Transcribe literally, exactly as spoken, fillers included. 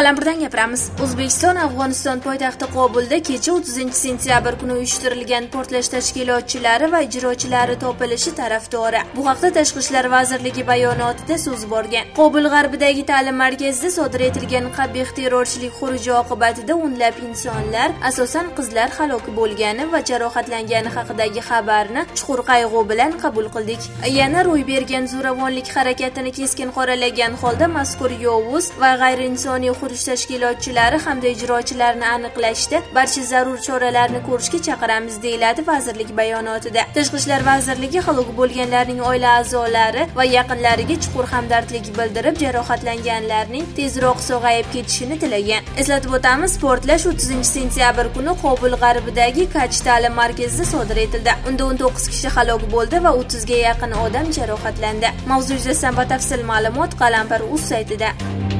Qalampirdan gapiramiz. O'zbekiston Afg'oniston poytaxti Qobulda kecha o'ttizinchi sentyabr kuni uyushtirilgan portlash tashkilotchilari va ijrochilari topilishi tarafdori. Bu haqda Tashqi ishlar vazirligi bayonotida so'z borgan. Qobul g'arbidagi ta'lim markazida sodir etilgan qabih terrorchilik xuruji oqibatida o'nlab insonlar, asosan qizlar halok bo'lgani va jarohatlangani haqidagi xabarni chuqur qayg'u bilan qabul qildik. Yana ro'y bergan zo'ravonlik harakatini keskin qoralagan holda mazkur yovuz va g'ayriinsoniy xuruj tashkilotchilari hamda ijrochilarini aniqlashda barcha zarur choralarni ko'rishga chaqiramiz, deyiladi vazirlik bayonotida. Tashqi ishlar vazirligi halok bo'lganlarning oila a'zolari va yaqinlariga chuqur hamdardlik bildirib, jarohatlanganlarning tezroq sog'ayib ketishini tilagan. Eslatib o'tamiz, portlash o'ttizinchi sentyabr kuni Qobul g'arbidagi Kach ta'lim markazida sodir etildi. Unda o'n to'qqiz kishi halok bo'ldi va o'ttizga yaqin odam jarohatlandi. Mavzu yuzasidan batafsil ma'lumot Qalampir.uz saytida.